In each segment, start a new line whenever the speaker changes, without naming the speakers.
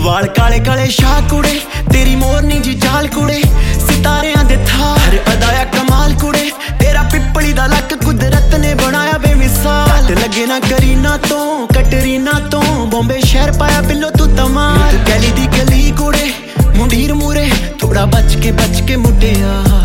वाल काले काले शाह कुड़े, तेरी मोरनी जी चाल कुड़े, सितारियां दे थार अदाया कमाल कुड़े, तेरा पिपली दा लक कुदरत ने बनाया बेमिसाल। लगे ना करीना तो कटरीना तो, बॉम्बे शहर पाया बिल्लो तू तमाल। तू गली दी गली कुड़े, मुंडीर मुरे, थोड़ा बच के मुटे यार।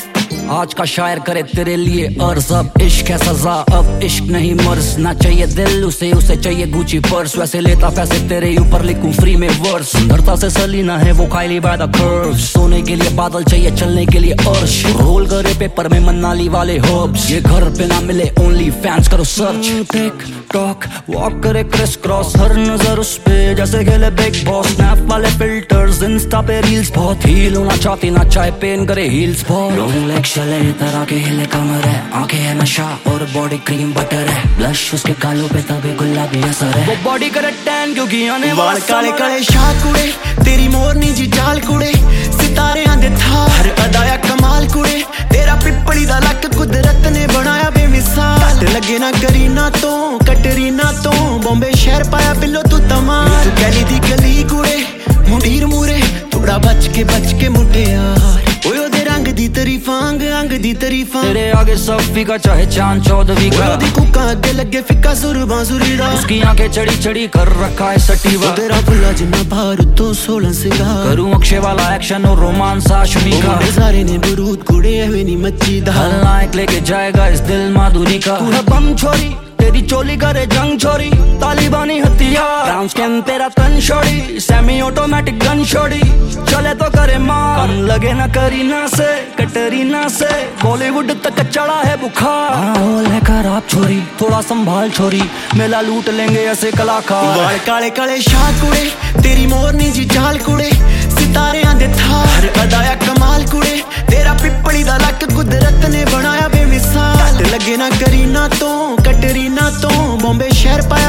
आज का शायर करे तेरे लिए अर्ज, अब इश्क है सजा, अब इश्क नहीं मर्ज। ना चाहिए दिल उसे, उसे चाहिए गुची पर्स, वैसे लेता पैसे तेरे ऊपर लिखूं फ्री में वर्स। धरता से सलीना है वो काइली बाय द कर्व, सोने के लिए बादल चाहिए चलने के लिए अर्श। रोल करे पेपर में मनाली वाले हर्ब्स, ये घर पे ना मिले ओनली फैंस करो सर्च। टिक टॉक वॉक करे क्रिस क्रॉस, हर नजर उस पे जैसे खेले बिग बॉस। स्नैप वाले फिल्टर्स इंस्टा पे रील्स, बहुत हील होना चाहती ना चाहे पेन करे हील्स बहुत। लॉन्ग लेग चले तरह के हिले कमर है, आंखें है नशा और बॉडी क्रीम बटर है, ब्लश उसके गालों पे तभी गुलाबी असर है। वो बॉडी करे टैन क्योंकि आने
वाल काले काले शाह कुड़े, तेरी मोरनी जी चाल कुड़े, सितारियां दे थार अदाया कमाल कुड़े, तेरा पिपली दा लक कुदरत ने बनाया बेमिसाल। लगे ना करीना तो कटरीना तो, बॉम्बे शहर पाया बिल्लो तू तमाल। तू गली दी गली कुड़े, मुंडीर मुरे, थोड़ा बच के मुटे यार। ओयो दे रंग दी तरीफां अंग दी तरीफां,
तेरे आगे सब फीका चाहे चांद चौदहवीं का।
ओयो दी कुका अगे लगे फिक्का सुर बांसुरी दा,
उसकी आंखें चढ़ी चढ़ी कर रखा है सटीवा।
तेरा फुल्ला जिन्ना भार तो 16 सिंगार,
करूं अक्षय वाला एक्शन और रोमांस आशमी का।
सारे ने बुरूद कुड़े है नी मच्छी दा,
खलनायक लेके जाएगा इस दिल माधुरी का। तू है बम छोरी, तेरी चोली करे जंग छोरी, तालिबानी हथियार ब्राउन स्किन तेरा तन छोड़ी, सेमी ऑटोमेटिक गन छोड़ी, चले तो करे मार। कम लगे ना करीना से कटरीना से, बॉलीवुड तक चढ़ा है बुखार। माहौल है खराब छोरी, थोड़ा संभाल छोरी, मेला लूट लेंगे ऐसे कलाकार।
वाल काले काले शाह कुड़े, तेरी मोरनी जी चाल कुड़े, सितारियां दे थार अदाया कमाल कुड़े, तेरा पिपली दा लक कुदरत ने बनाया बेमिसाल। लगे ना करीना तो कटरीना तो, बॉम्बे शहर पाया